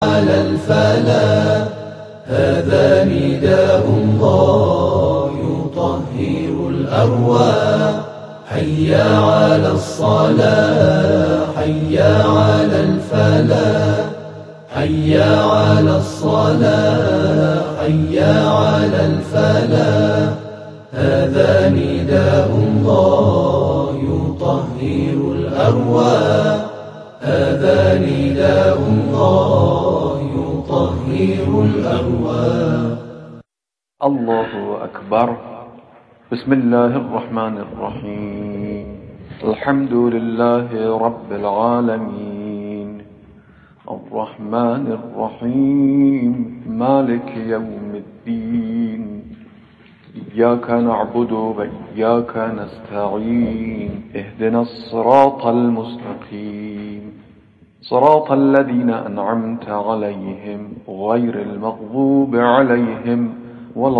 على الفلاح هذا نداء الله يطهر الأرواح. حي على الصلاة حي على الفلاح حي على الصلاة حي على الفلاح هذا نداء الله يطهر الأرواح هذا نداء الله يطهر الأرواح. الله أكبر. بسم الله الرحمن الرحيم. الحمد لله رب العالمين الرحمن الرحيم مالك يوم الدين إياك نعبد وإياك نستعين اهدنا الصراط المستقيم صراط الذين أنعمت عليهم غير المغضوب عليهم ولا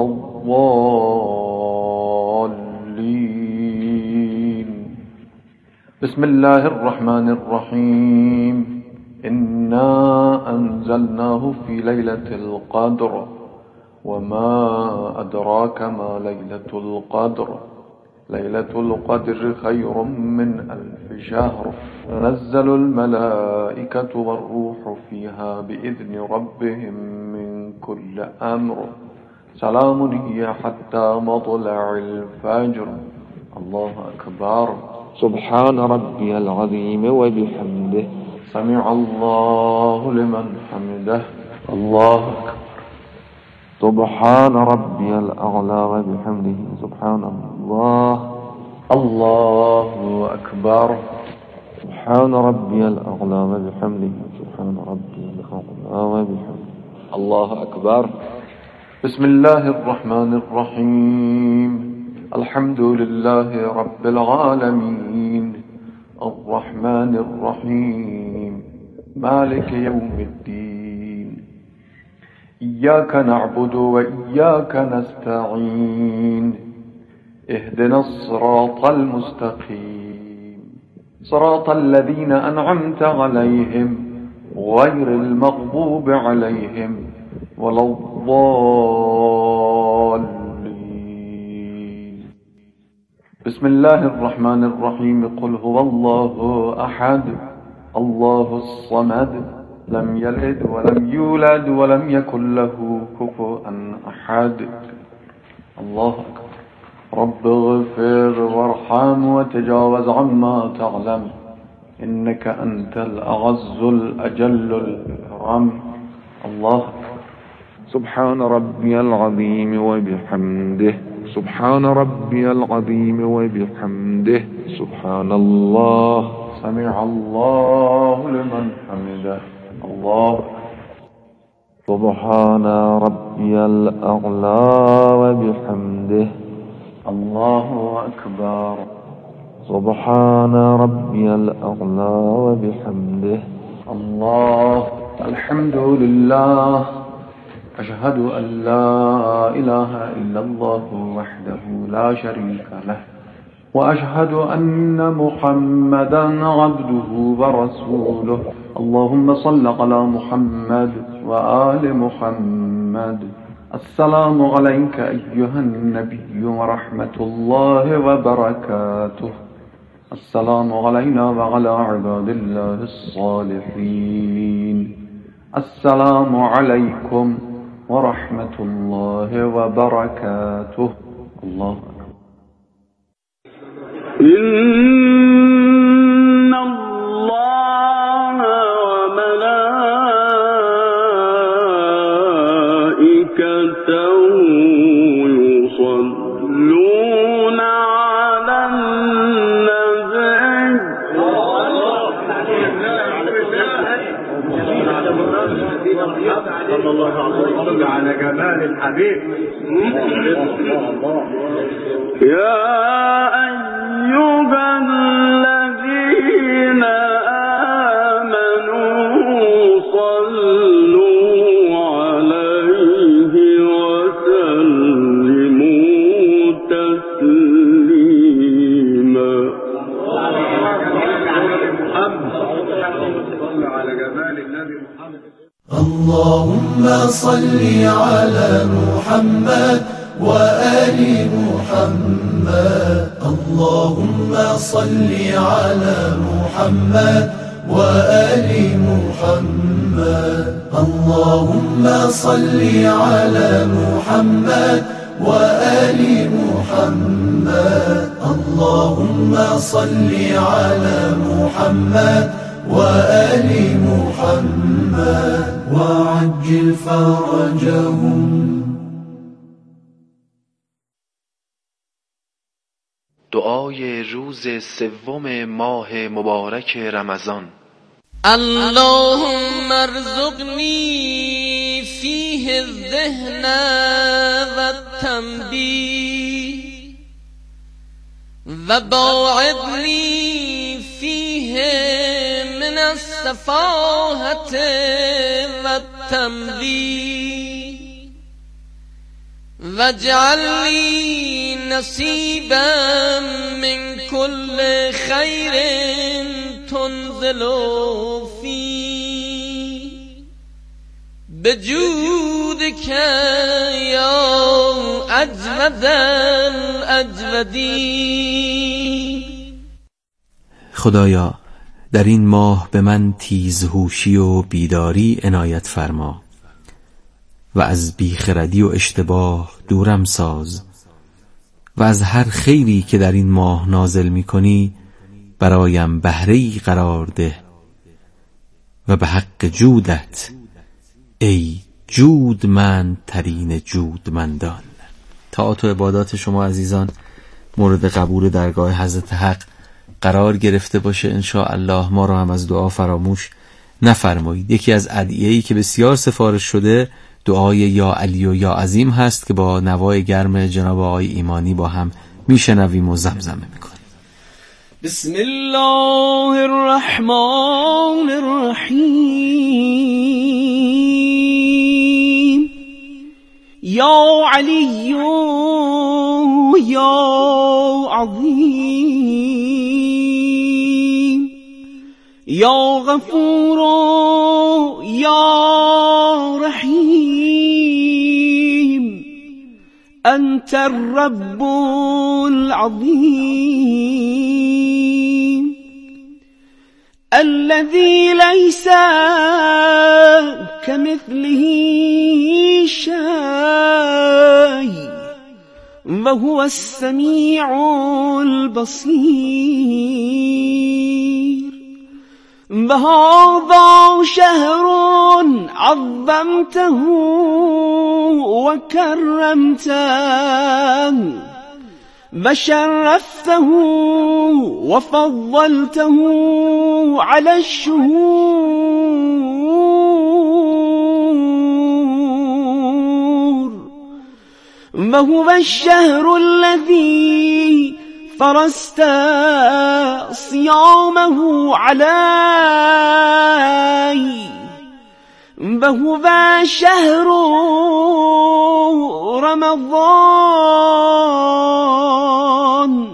الضالين. بسم الله الرحمن الرحيم. إنا أنزلناه في ليلة القدر وما أدراك ما ليلة القدر ليلة القدر خير من 1000 شهر تنزل الملائكة والروح فيها بإذن ربهم من كل أمر سلام هي حتى مطلع الفجر. الله أكبر. سبحان ربي العظيم وبحمده سمع الله لمن حمده. الله أكبر. سبحان ربي الأعلى وبحمده سبحان الله. الله أكبر. سبحان ربي الأعلى وبحمده سبحان ربي الأعلى وبحمده. الله أكبر. بسم الله الرحمن الرحيم. الحمد لله رب العالمين الرحمن الرحيم مالك يوم الدين إياك نعبد وإياك نستعين اهدنا الصراط المستقيم صراط الذين أنعمت عليهم غير المغضوب عليهم ولا الضالين. بسم الله الرحمن الرحيم. قل هو الله أحد الله الصمد لم يلد ولم يولد ولم يكن له كفوا أحد. الله أكبر. رب اغفر وارحم وتجاوز عما تعلم إنك أنت الأعز الأجل الأكرم. الله أكبر. سبحان ربي العظيم وبحمده سبحان ربي العظيم وبحمده سبحان الله. سمع الله لمن حمده. الله. سبحان ربي الأعلى وبحمده. الله أكبر. سبحان ربي الأعلى وبحمده. الله. الحمد لله. أشهد أن لا إله إلا الله وحده لا شريك له وأشهد أن محمدا عبده ورسوله. اللهم صل على محمد وآل محمد. السلام عليك أيها النبي ورحمة الله وبركاته. السلام علينا وعلى عباد الله الصالحين. السلام عليكم ورحمة الله وبركاته. الله أكبر. إن الله وملائكته يصلون على النبي صلى الله عليه وسلم على جمال الحبيب. يا أيها الذين آمنوا صلوا عليه وسلموا تسليما. صل على جمال النبي محمد. اللهم صل على محمد وآل محمد. اللهم صل على محمد وآل محمد. اللهم صل على محمد وآل محمد. اللهم صل على محمد وآل محمد وعجل فرجهم. دعای روز سوم ماه مبارک رمضان. اللهم ارزقني فيه الذهن والتنبيه وباعدني فيه من السفاهة والتمويه واجعل لي نصيبا من كل خير تنزل فيه بجودك يا أجود الأجودين. خدایا در این ماه به من تیزهوشی و بیداری عنایت فرما و از بیخردی و اشتباه دورم ساز و از هر خیری که در این ماه نازل می کنی برایم بهره‌ای قرار ده و به حق جودت ای جودمند ترین جودمندان. طاعات و عبادات شما عزیزان مورد قبول درگاه حضرت حق قرار گرفته باشه ان شاء الله. ما را هم از دعا فراموش نفرمایید. یکی از ادعیه‌ای که بسیار سفارش شده دعای یا علی و یا عظیم هست که با نوای گرم جناب آقای ایمانی با هم میشنویم و زمزمه میکنیم. بسم الله الرحمن الرحیم. یا علی یا عظیم یا غفور یا رحیم انت الرب العظیم الذي ليس كمثله شيء وهو السميع البصير. وهذا شهر عظمته وكرمته وشرفته وفضلته على الشهور وهو الشهر الذي فرست صيامه علي وهو شهر رمضان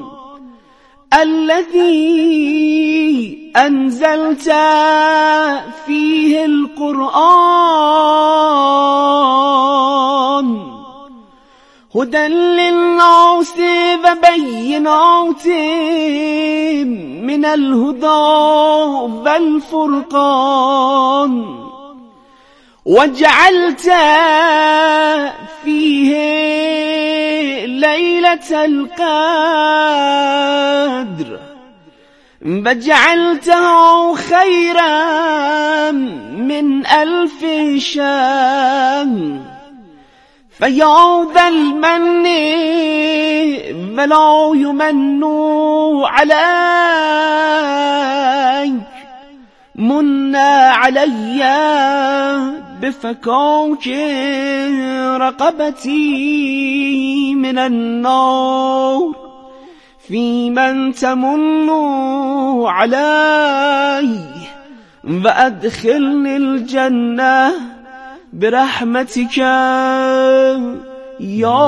الذي أنزلت فيه القرآن هدى للناس وبينات من الهدى والفرقان وجعلت فيه ليلة القدر وجعلته خيرا من 1000 شهر فيا ذا المن ولا يمن عليك من علي بفكاك رقبتي من النار في من تمن علي وأدخلني الجنة برحمتك يا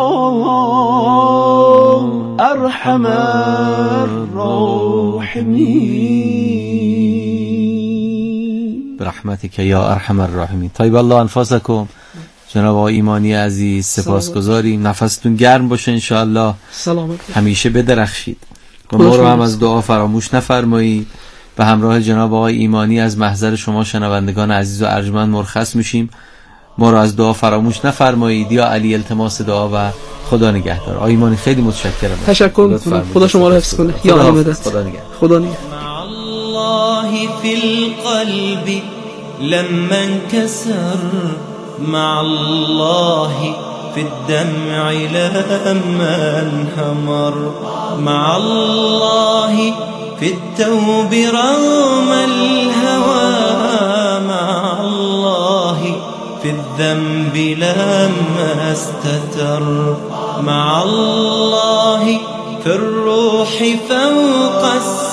أرحم الراحمين. برحمتك یا ارحم الراحمین. طیب الله انفاسکم. جناب آقای ایمانی عزیز سپاسگزاریم، نفستون گرم باشه انشاءالله، سلامت همیشه بدرخشید و ما رو هم از دعا فراموش نفرمایید. به همراه جناب آقای ایمانی از محضر شما شنوندگان عزیز و ارجمند مرخص میشیم. ما رو از دعا فراموش نفرمایید. یا علی التماس دعا و خدا نگهدار. آقای ایمانی خیلی متشکرم. تشکر میکنم. خدا شما رو حفظ کنه. یا علی مدد. خدا نگهدار. خدا نگهدار. مع الله في القلب لما انكسر، مع الله في الدمع لما انهمر، مع الله في التوب رغم الهوى، مع الله في الذنب لما استتر، مع الله في الروح فوق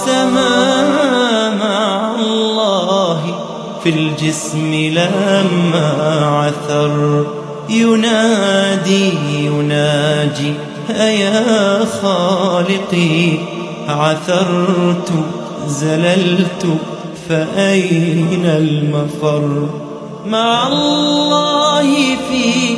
السماء، مع الله في الجسم لما عثر، ينادي يناجي أيا خالقي، عثرت زللت فأين المفر، مع الله في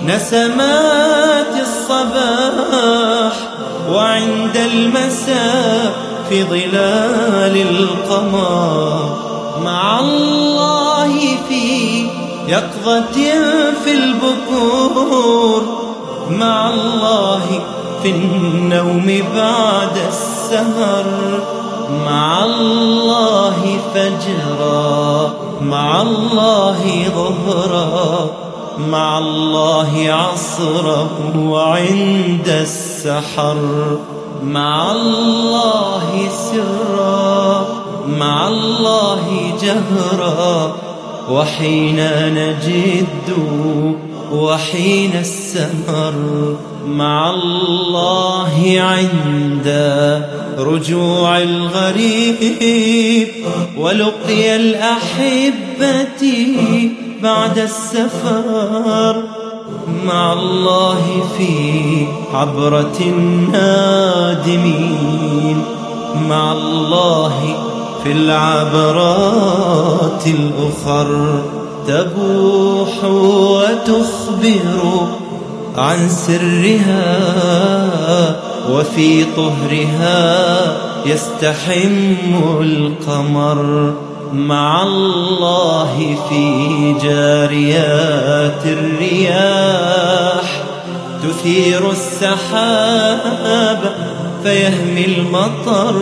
نسمات الصباح، وعند المساء في ظلال القمر، مع الله في يقظة في البكور، مع الله في النوم بعد السهر، مع الله فجرا، مع الله ظهرا، مع الله عصرا وعند السحر، مع الله سرا، مع الله جهرا، وحين نجد وحين السمر، مع الله عند رجوع الغريب، ولقي الأحبة بعد السفر، مع الله في عبرة النادمين، مع الله في العبرات الأخر، تبوح وتخبر عن سرها، وفي طهرها يستحم القمر، مع الله في جاريات الرياح، تثير السحاب فيهمي المطر،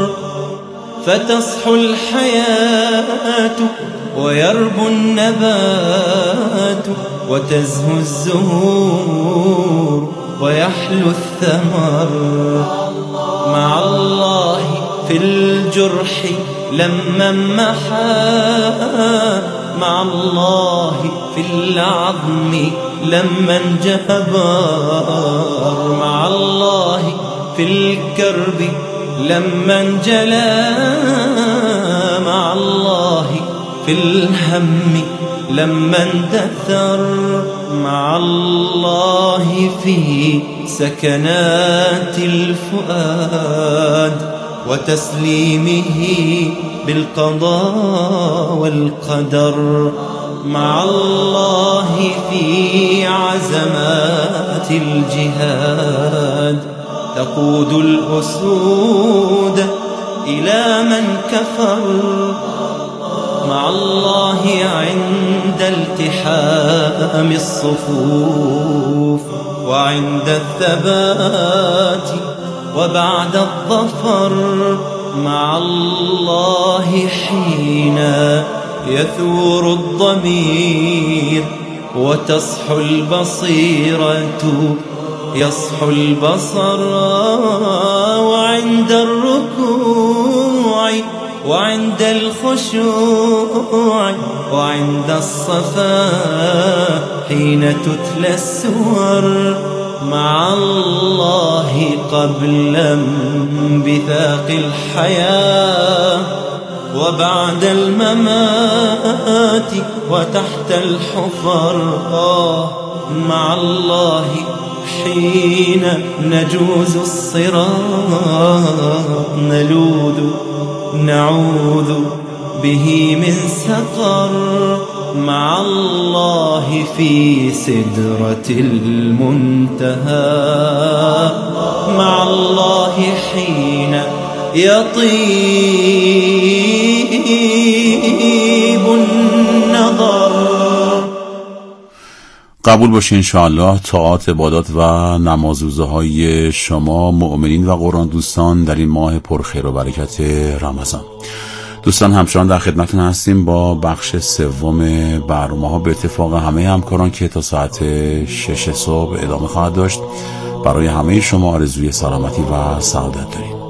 فتصحو الحياة ويربو النبات، وتزهو الزهور ويحلو الثمر، مع الله في الجرح لما محا، مع الله في العظم لما انجبر، مع الله في الكرب لما انجلى، مع الله في الهم لما اندثر، مع الله في سكنات الفؤاد وتسليمه بالقضاء والقدر، مع الله في عزمات الجهاد، تقود الأسود إلى من كفر، مع الله عند التحام الصفوف، وعند الثبات وبعد الظفر، مع الله حين يثور الضمير وتصحو البصيرة يصحو البصر، وعند الركوع وعند الخشوع وعند الصفاء حين تتلى السور، مع الله قبل انبثاق الحياة وبعد الممات وتحت الحفر، مع الله حين نجوز الصراط، نلوذ نعوذ به من سقر مع الله في سدرة المنتهى مع الله حين يطيب النظر. قبول باشه انشاءالله طاعات، عبادات و نمازروزه های شما مؤمنین و قرآن دوستان در این ماه پرخیر و برکت رمضان. دوستان همچنان در خدمتتون هستیم با بخش سوم برنامه ها به اتفاق همه همکاران که تا ساعت 6 صبح ادامه خواهد داشت. برای همه شما آرزوی سلامتی و سعادت داریم.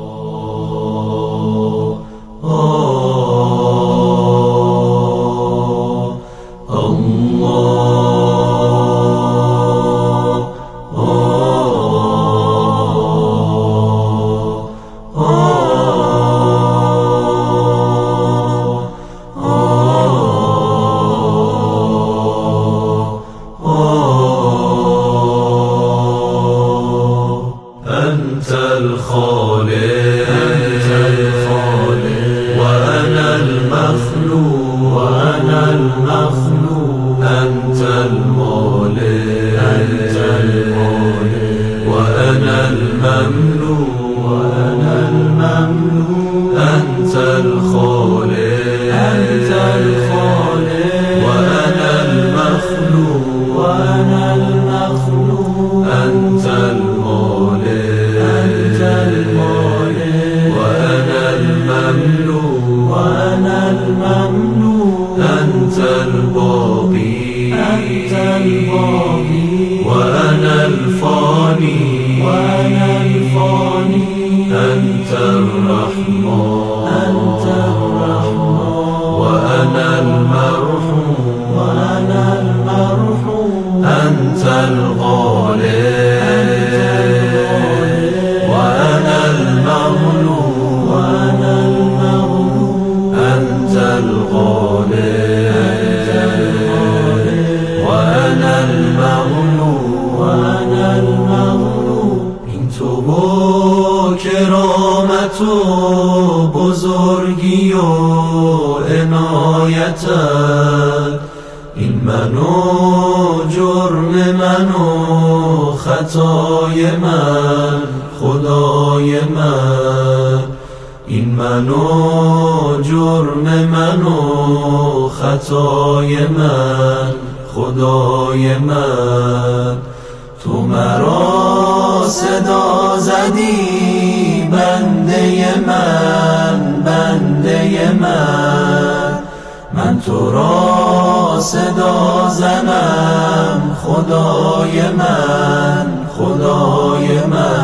بزرگی و عنایتت این من و جرم من و خطای من خدای من این من و جرم من و خطای من خدای من تو مرا صدا زدی بنده من بنده من تو را صدا زنم خدای من خدای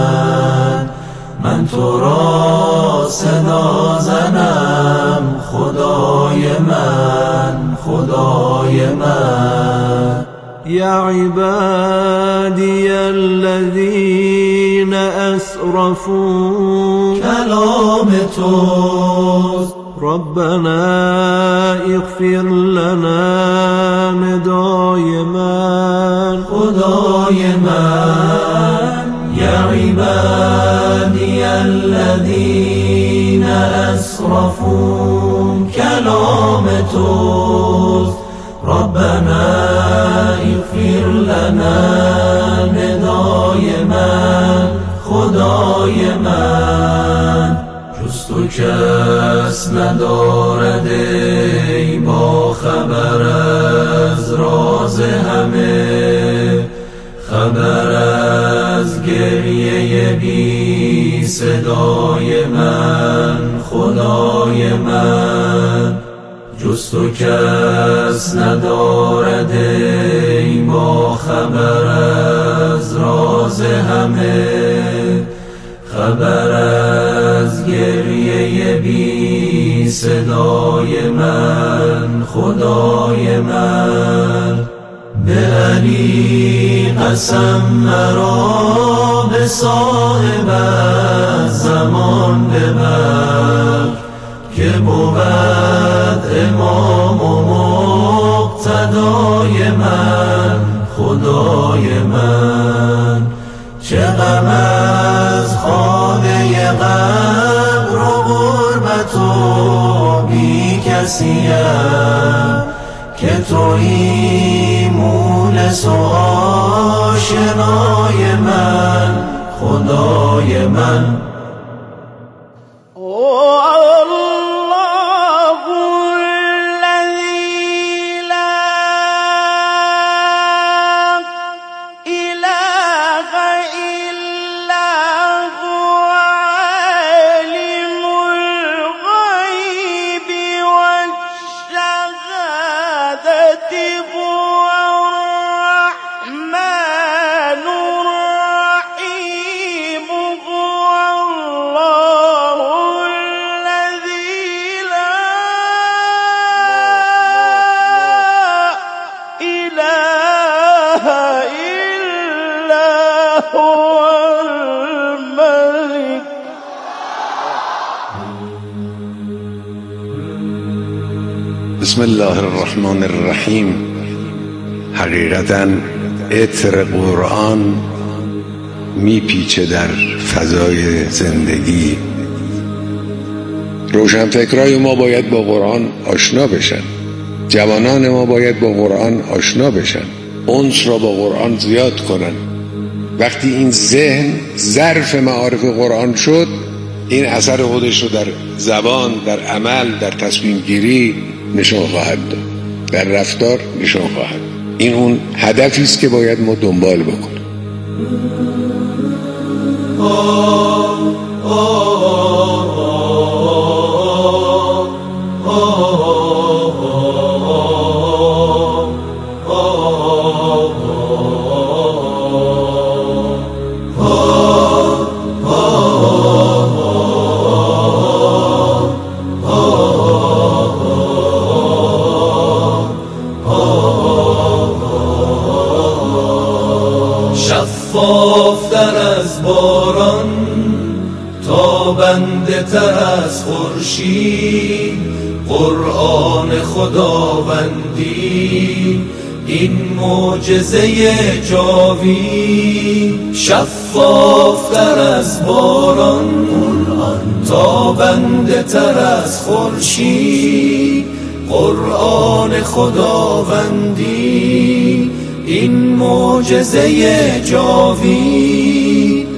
من تو را صدا زنم خدای من خدای من. يا عبادي الذين أسرفوا كلام توست ربنا اغفر لنا ندای من خدای من. يا عبادي الذين أسرفوا كلام توست ربنا اغفر لنا ندای من خدای من. جز تو کس ندارد ای با خبر از راز همه خبر از گریه بی صدای من خدای من. جز تو کس ندارد ای با خبر از راز همه خبر از گریه بی صدای من خدای من. به علی قسم مرا به صاحب زمان ببر که بود امام و مقتدای من خدای من. چه غم از خانه قبر و غربت و بی کس کسیم که تویی مونس و آشنای من، خدای من. بسم الله الرحمن الرحیم. حقیقتاً عطر قرآن میپیچه در فضای زندگی. روشنفکرای ما باید با قرآن آشنا بشن، جوانان ما باید با قرآن آشنا بشن، انس را با قرآن زیاد کنن. وقتی این ذهن ظرف معارف قرآن شد، این اثر خودش رو در زبان، در عمل، در تصمیم گیری نشان خواهد داد، در رفتار نشان خواهد داد. این اون هدفی است که باید ما دنبال بکنیم. شفافتر از باران، تابنده تر از خورشید، قرآن خداوندی این معجزه جاوید. شفافتر از باران، تابنده تر از خورشید، قرآن خداوندی این معجزه جاوید.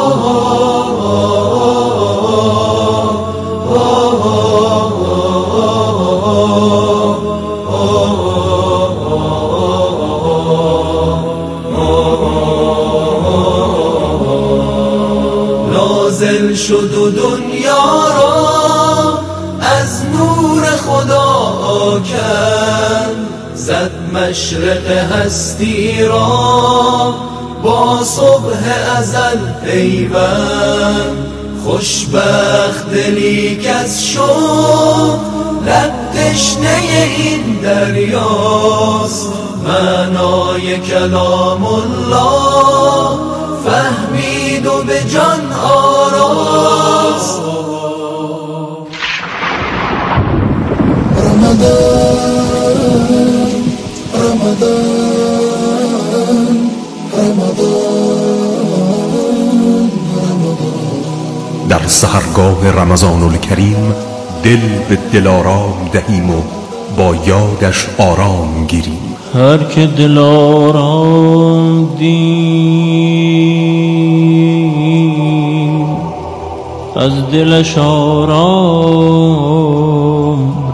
نازل شد و دنیا را از نور خدا کرد، زد مشرق هستی را با صبح ازل پیوند. خوشبخت دلی کز شد لب تشنه این دریاست، معنای کلام الله فهمید و به جان آراست. در سحرگاه رمضان الکریم دل به دلارام دهیم و با یادش آرام گیریم. هر که دلارام دید از دلش آرام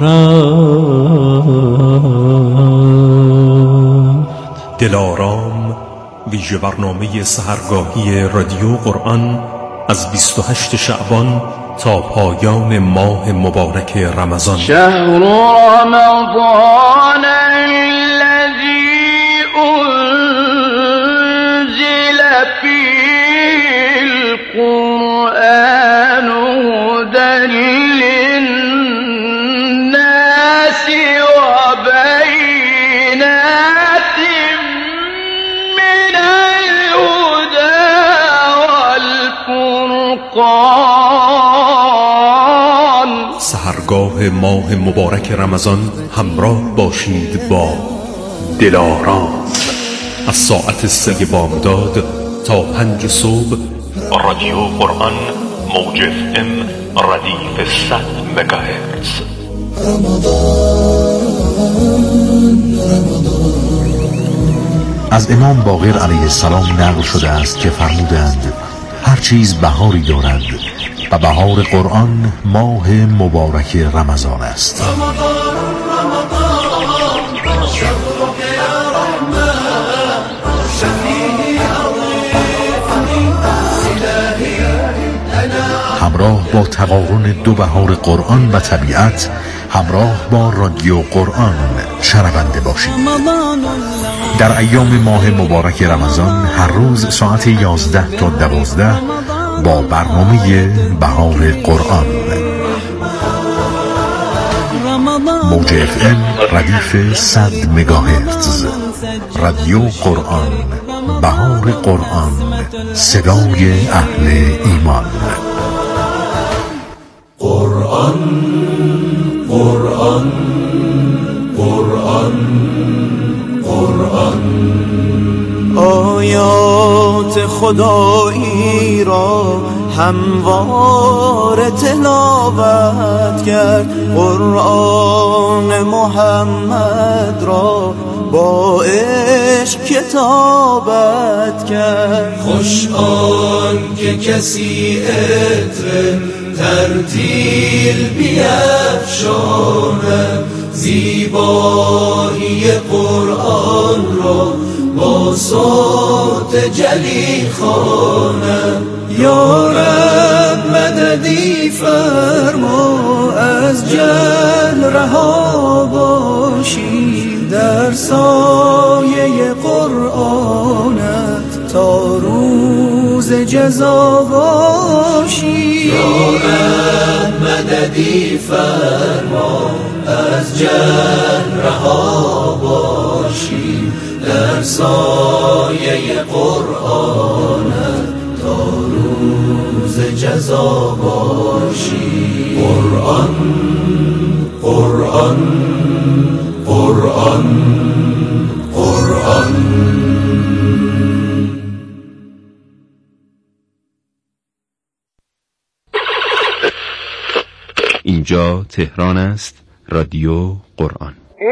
رفت. دلارام ویژه برنامه سحرگاهی رادیو قرآن از 28 شعبان تا پایان ماه مبارک رمضان. شهر رمضان الذي انزل فيه القرآن هدى للناس وبينات من الهدى والفرقان. سحرگاه ماه مبارک رمضان همراه باشید با دلارام از ساعت 3 بامداد تا 5 صبح. رادیو قرآن موج FM ردیف 100 مگاهرتز. از امام باقر علیه السلام نقل شده است که فرمودند هر چیز بهاری دارد و بهار قرآن ماه مبارک رمضان است. همراه با تقارن دو بهار قرآن و طبیعت، همراه با رادیو قرآن شنونده باشید. در ایام ماه مبارک رمضان هر روز ساعت 11 تا 12 با برنامه بهار قرآن. موج FM ردیف 100 مگاهرتز. رادیو قرآن، بهار قرآن، صدای اهل ایمان. قرآن قرآن قرآن قرآن، آیات خدایی را هموار تلاوت کرد، قرآن محمد را با عشق کتابت کرد. خوش آن که کسی عطر ترتیل بیفشاند، زیبایی قرآن را با صوت جلی خواند. یا رب مددی فرما، از جهل رها باشیم، در سایه قرآنت تا روز جزا باشیم. یا رب مددی فرما، از جهل رها باشیم، در سایه قرآنت تا روز جزا باشیم. قرآن قرآن قرآن قرآن. اینجا تهران است. رادیو قرآن.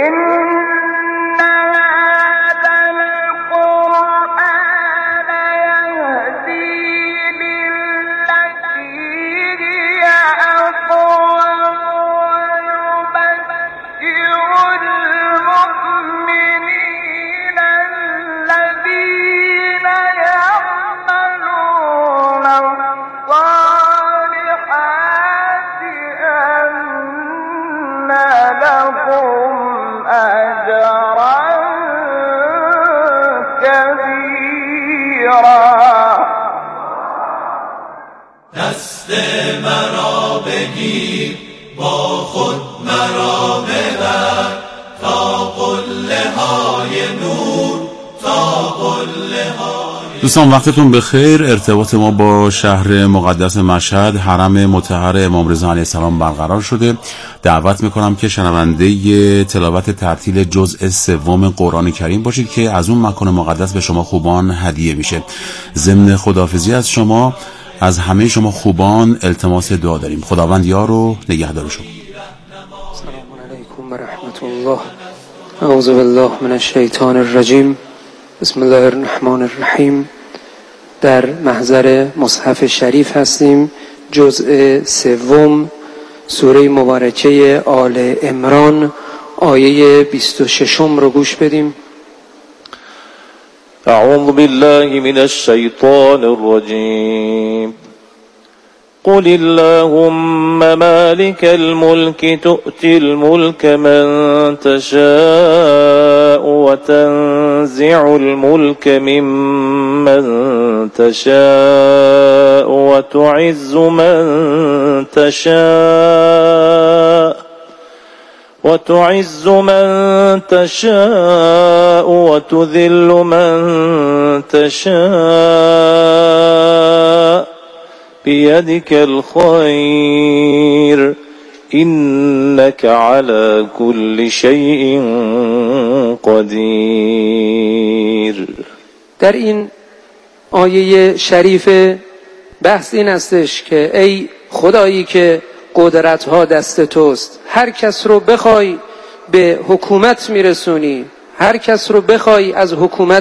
دست مرا بگیر، با خود مرا ببر، تا قله های نور، تا قله های. دوستان وقتتون بخیر. ارتباط ما با شهر مقدس مشهد، حرم مطهر امام رضا علیه السلام برقرار شده. دعوت میکنم که شنونده تلاوت ترتیل جزء سوم قرآن کریم باشید که از اون مکان مقدس به شما خوبان هدیه میشه. ضمن خداحافظی از شما، از همه شما خوبان التماس دعا داریم. خداوند یار و نگهدار شما. سلام علیکم و رحمت الله. اعوذ بالله من الشیطان الرجیم. بسم الله الرحمن الرحیم. در محضر مصحف شریف هستیم. جزء سوم سوره مبارکه آل عمران آیه 26 رو گوش بدیم. أعوذ بالله من الشيطان الرجيم. قل اللهم مالك الملك تؤتي الملك من تشاء وتنزع الملك ممن تشاء وتعز من تشاء وتذل من تشاء بيدك الخير إنك على كل شيء قدير. در این آیه شریف بحث این استش که ای خدایی که قدرت ها دست توست. هر کس رو بخوای به حکومت میرسونی، هر کس رو بخوای از حکومت